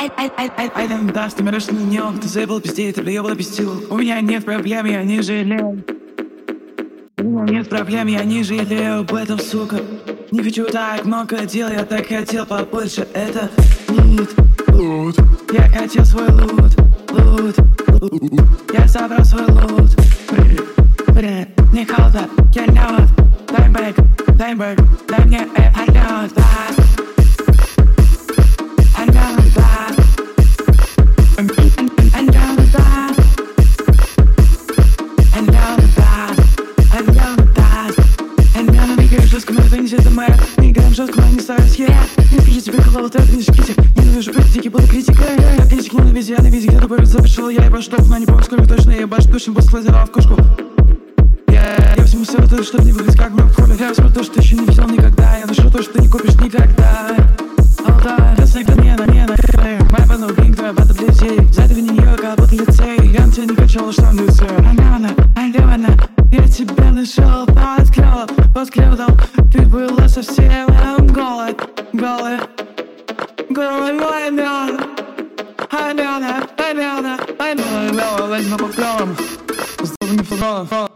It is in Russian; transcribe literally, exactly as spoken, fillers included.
Ай, ай, ай, ай, ай, там дашь, ты мирошный днем. Ты заебал пиздеть, ты приебал пиздил. У меня нет проблем, я не жалею. У меня нет проблем, я не жалею об этом, сука. Не хочу так много дел, я так хотел побольше. Это лут, лут. Я хотел свой лут, лут, лут. Я собрал свой лут. Бля, не холодно, я лед. Дай бэк, дай бэк, дай мне это лед, да. Не тебе голову, ты не шките. Ненавижу критики, буду критикой. Я критик, но на везде, я на везде. Где-то повез запишил, я ебашу топ. Но не помню, сколько точно я ебашу. Точно босс лазера в кошку. Yeah. Я всему советую, чтобы не выглядеть как мой коля. Я возьму то, что ты еще не видел никогда. Я ношу то, что ты не купишь никогда. Алда, я всегда не на, не на. Моя банда блин, твоя банда для детей. Задави на нее, как будто лицей. Я на тебя не качал, что на лице. Алена, Алена, я тебя нашел под клёв, под клёвом. Ты была совсем голой, голой, голой, Алена, Алена, Алена, Алена, Алена, возьму по клёвам. С тобой не футболом.